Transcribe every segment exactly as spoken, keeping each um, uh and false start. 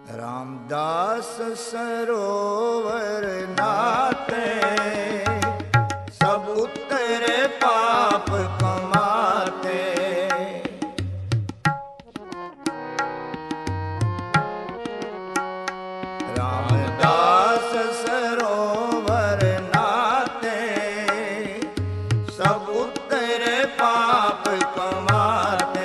रामदास सरोवर नाते सब उतरे पाप कमाते। रामदास सरोवर नाते सब उतरे पाप कमाते।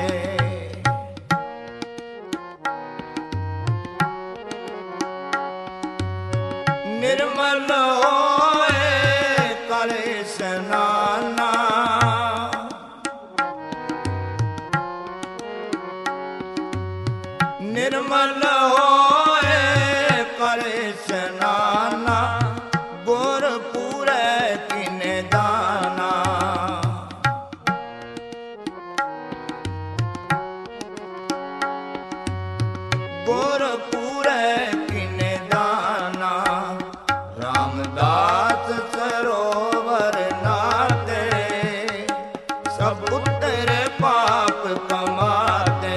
निर्मल होए करे स्नाना निर्मल होए करे स्नाना गुर पूरे किने दाना। गुर पूरे किने दाना। रामदास सरोवर नाते सब उतरे पाप कमाते।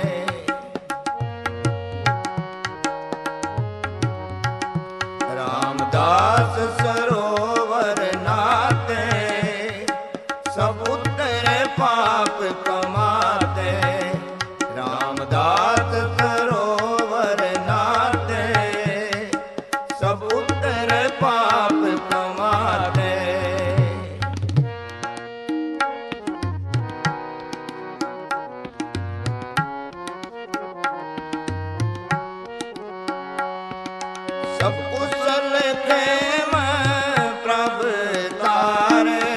रामदास सरोवर नाते सब उतरे पाप कमाते। रामदास सरोवर नाते सब उतरे पाप कमाते। सब कुशल खेम प्रभ तारे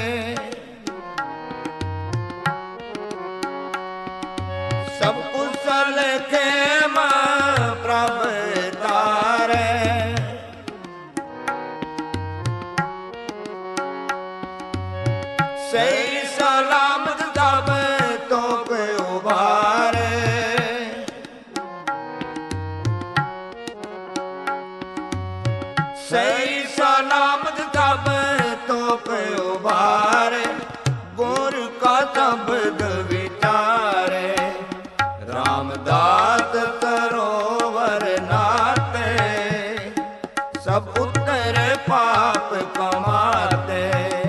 सब कुशल खेम प्रभ तारे। सही सलामत तब तो पे उबारे। सही सलामत तब तो पे उबारे गुर का शब्द विचारे। रामदास सरोवर नाते सब उतरे पाप कमाते।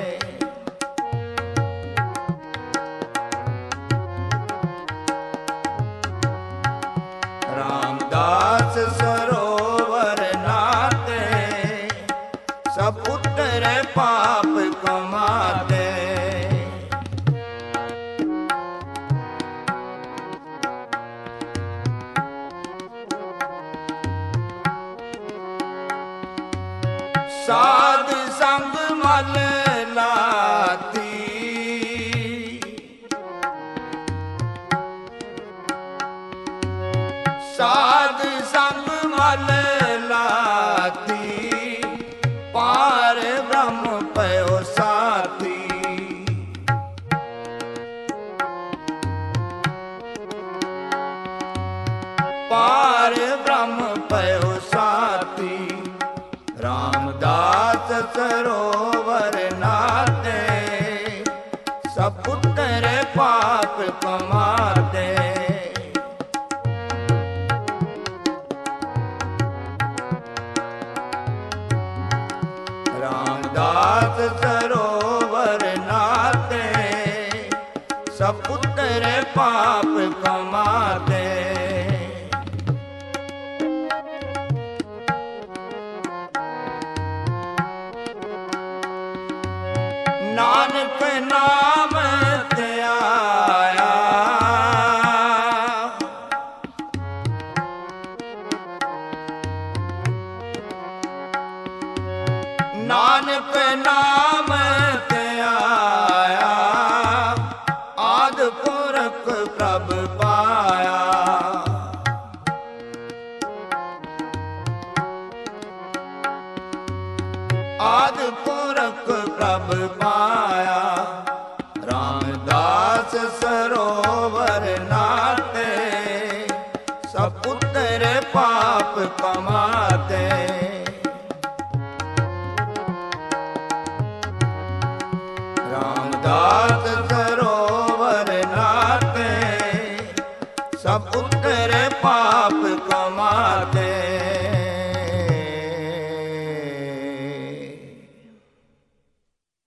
रामदास सरोवर नाते सब उतरे पाप कमाते। साध संग मल लाती साध संग मल लाती पार ब्रह्म पयो साथी। पार ब्रह्म पयो साथी। रामदास सरोवर नाते सब उतरे पाप कमाते। रामदास सरोवर नाते सब उतरे पाप कमाते। नानक नाम ते आया नानक नाम ते आया आदि पुरख प्रभ पाया। आदि पुरख प्रभ पाया। रामदास सरोवर नाते सब उतरे पाप कमाते।